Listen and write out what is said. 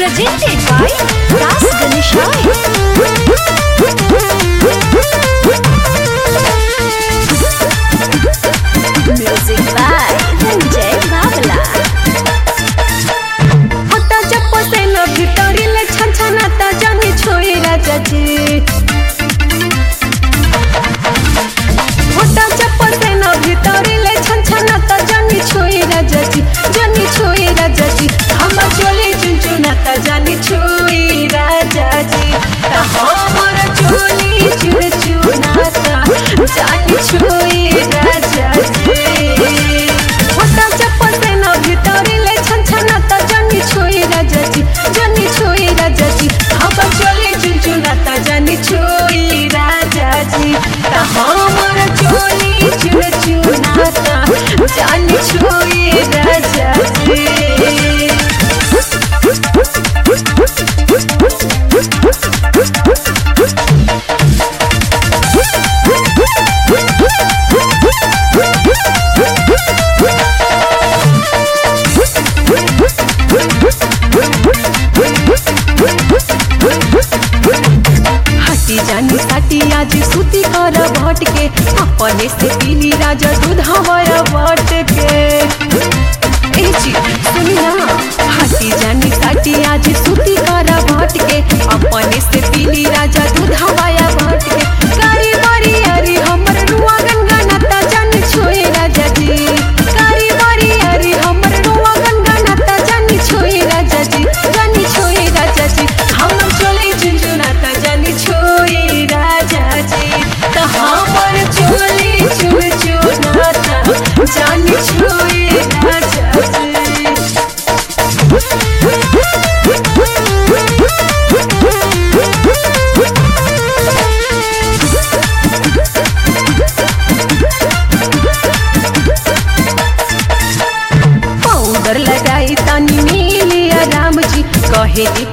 presented by Das Ganeshai. Music by Ranjay Babla. होता जब से न भितरी ले छन छनाता जानी छोई राजा जी। होता जब से न भितरी ले छन छनाता जानी छोई राजा जी, जानी छोई राजा जी। हम चोली चुनचुनाता जानी छोई राजा जी, ता हमर चोली चुनचुनाता जानी छोई राजा जी। होता जब से न भितरी ले छन छनाता जानी छोई राजा जी, जानी छोई राजा जी। हम चोली चुनचुनाता जानी छोई राजा जी, ता हमर चोली चुनचुनाता जानी छोई राजा जी। हटी जानी साटी आज सूती कर भट के, अपने से पीली राजा दूध हवाया भट के। ए जी सुनी ना, हटी जानी साटी आज सूती कर भट के, अपने से पीली राजा दूध हवाया भट के। कारी बारी अरी हमर रुआ गनगनाता जानी छोए राजा जी, कारी बारी अरी हमर रुआ गनगनाता जानी छोए राजा जी, जानी छोए राजा जी। हम चोली चुनचुनाता जानी छोई राजा जी, ता हमर चोली चुनचुनाता जानी छोई राजा जी। पाउडर लगाई तानी मिली राम जी, कहे दी